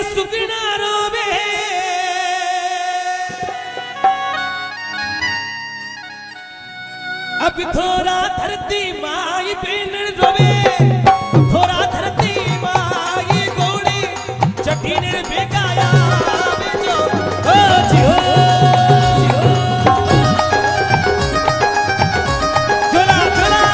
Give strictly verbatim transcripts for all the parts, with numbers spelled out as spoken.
सुगना रोवे अब थोड़ा धरती माई पेन रोवे थोड़ा धरती माई गोड़ी चटीने बेगाया बेजो ओ जियो चला चला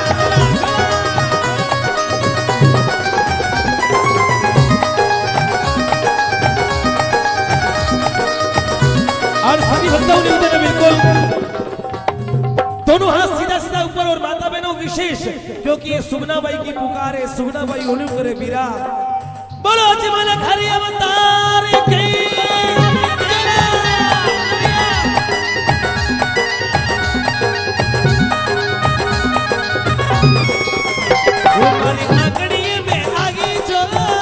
और सभी भक्तों ने उधर बिल्कुल दोनों हाथ सीधा सीधा ऊपर और माता बहनों विशेष क्योंकि ये सुगना बाई की पुकार है सुगना बाई होने करे बीरा बोलो जिमल खरी अवतार के ऊपर आंगड़िए में आगे जो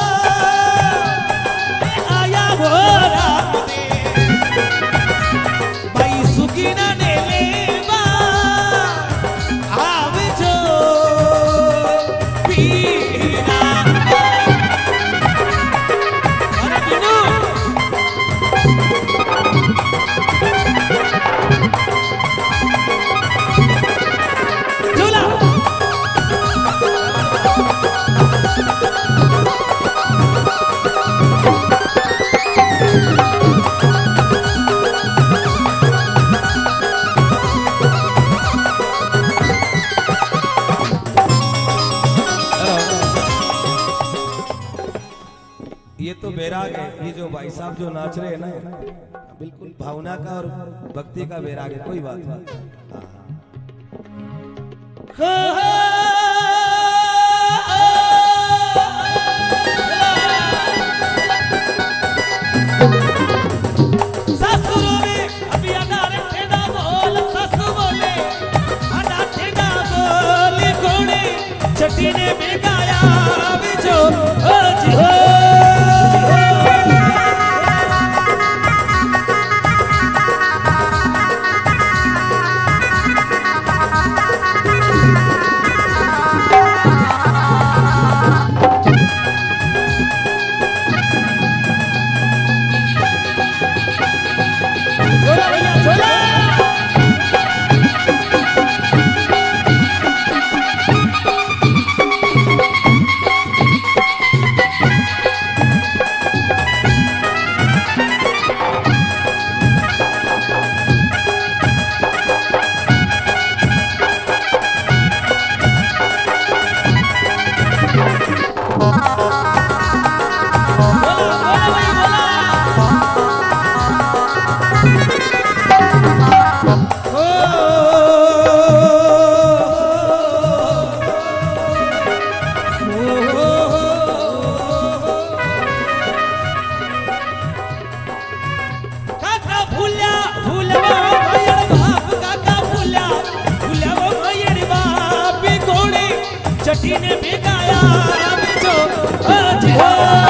आया वो रात में बाई सुगना ने ये जो भाई साहब जो नाच रहे हैं ना बिल्कुल भावना का और भक्ति का बैराग है कोई बात नहीं ससुरों में अभी अनारे ठेडा बोल ससु बोले अना ठेडा बोले घोड़े चटीने में गाया बिजो ओ जी हो चटीने बेगाया बिजो आज हो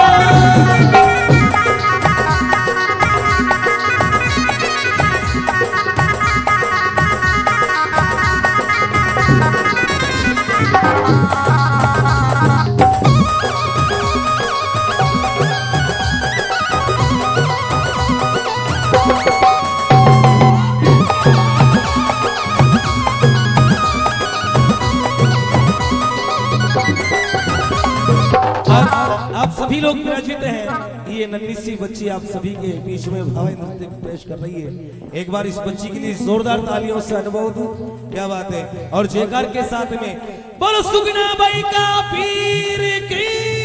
आप सभी लोग विराजित हैं ये नन्ही सी बच्ची आप सभी के बीच में भाव नृत्य पेश कर रही है एक बार इस बच्ची के लिए जोरदार तालियों से अनुभव दूं क्या बात है और जयकार के साथ में बोलो सुगना बाई का पीर की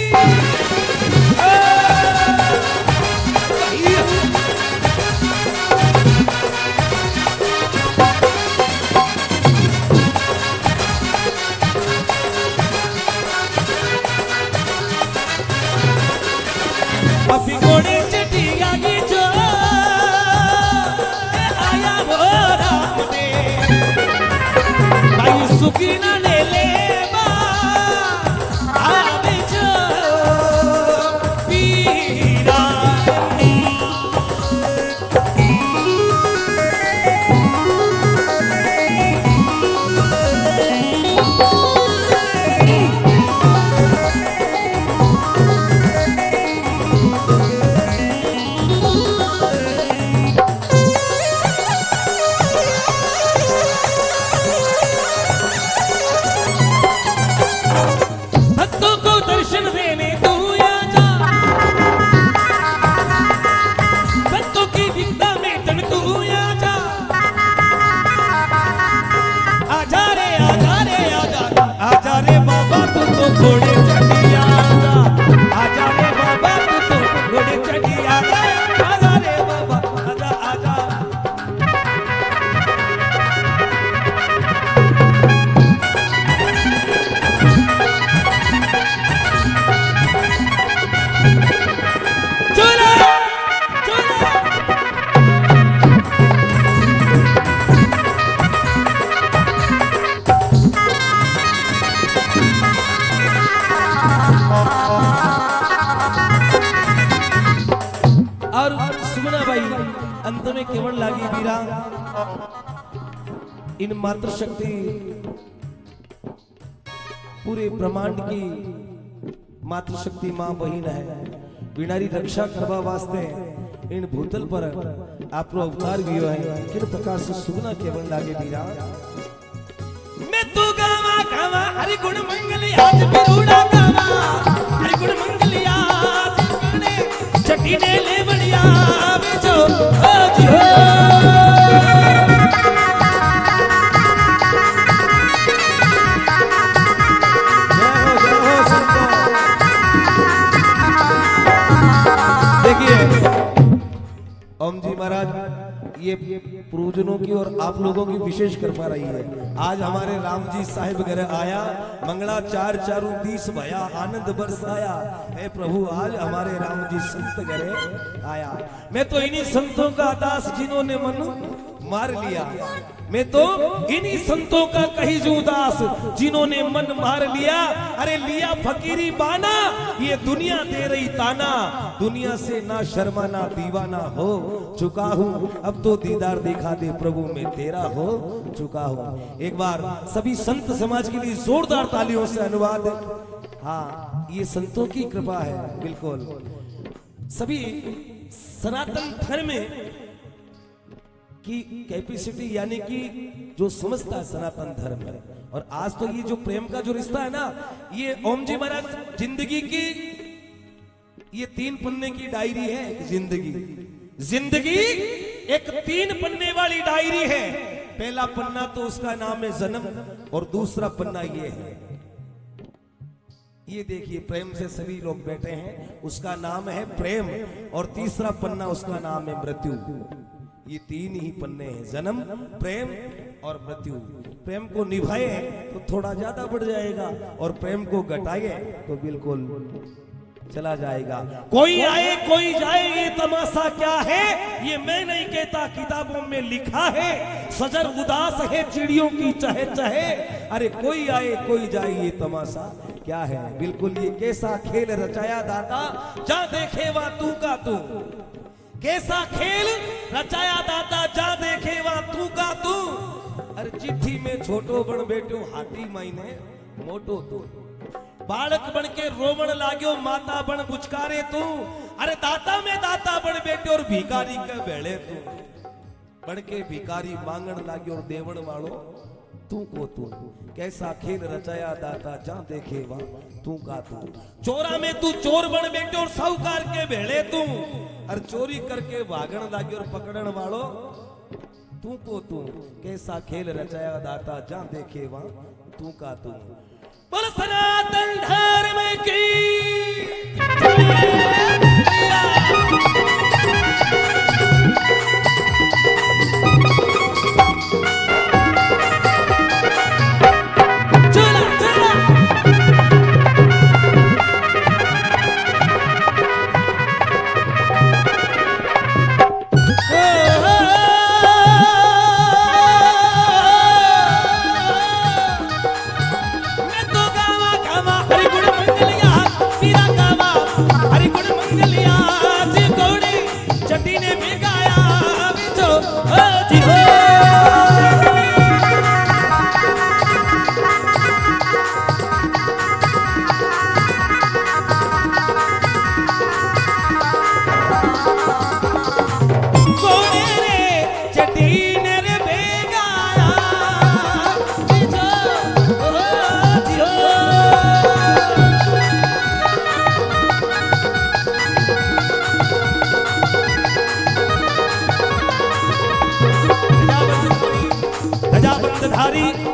अभी घोड़े चटिया की जो आया वो रात में भाई सुगना ले ले आवे जो पीरा और सुमना भाई अंत में केवल लागी बीरा इन मातृशक्ति पूरे ब्रह्मांड की मातृशक्ति मां बहन है बिनारी रक्षा करवा वास्ते इन भूतल पर आप अवतार भी है किन प्रकार से सुगना केवल लागे बीरा मैं तू गावा गावा हरि गुण मंगल आज बिरूड़ा गावा हरि गुण मंगल आज गाने चटी ने ले बढ़िया बेचो ओ जी हो ओम जी महाराज ये पूर्वजनों की और आप लोगों की विशेष कृपा रही है। आज हमारे राम जी साहिब घर आया मंगला चार चारू तीस भया आनंद बरसाया हे प्रभु आज हमारे राम जी संत घरे आया। मैं तो इन्हीं संतों का दास जिन्होंने मन मार लिया मैं तो इन्हीं संतों का कही जू दास जिन्होंने मन मार लिया। अरे लिया फकीरी बाना ये दुनिया दे रही ताना दुनिया से ना शर्माना दीवाना हो चुका हूँ अब तो दीदार दिखा दे प्रभु मैं तेरा हो चुका हूँ। एक बार सभी संत समाज के लिए जोरदार तालियों से अनुवाद। हाँ ये संतों की कृपा है बिल्कुल। सभी सनातन धर्म में की कैपेसिटी यानी कि जो समझता है सनातन धर्म है। और आज तो ये जो प्रेम का जो रिश्ता है ना ये ओम जी महाराज जिंदगी की ये तीन पन्ने की डायरी है। जिंदगी जिंदगी एक तीन पन्ने वाली डायरी है। पहला पन्ना तो उसका नाम है जन्म और दूसरा पन्ना ये है ये देखिए प्रेम से सभी लोग बैठे हैं उसका नाम है प्रेम और तीसरा पन्ना उसका नाम है मृत्यु। ये तीन ही पन्ने हैं जन्म प्रेम और मृत्यु। प्रेम को निभाए तो थोड़ा ज्यादा बढ़ जाएगा और प्रेम को घटाए तो बिल्कुल चला जाएगा। कोई आए कोई जाए ये तमाशा क्या है ये मैं नहीं कहता किताबों में लिखा है। सजर उदास है चिड़ियों की चहे चहे अरे कोई आए कोई जाए ये तमाशा क्या है। बिल्कुल ये कैसा खेल रचाया दाता जा देखे वा तू का तू कैसा खेल रचाया दाता जा देखे वा तू का तू। अरे चिट्ठी में छोटो बन बैठो हाथी मायने मोटो तू बालक बन के रोवण लाग्यो माता बन बुचकारे तू। अरे दाता में दाता बन बैठे और भिखारी के बेड़े तू बन के भिखारी मांगण लाग्यो और देवण वालो तू को तू। कैसा खेल रचाया दाता जा देखे वा तू का तू। चोरा में तू चोर बन बैठे और साहूकार के भेड़े तू। और चोरी करके भागण लागे और पकड़न वालो तू को तू। कैसा खेल रचाया दाता जा देखे वा तू का तू। बोल सनातन धर्म की धारी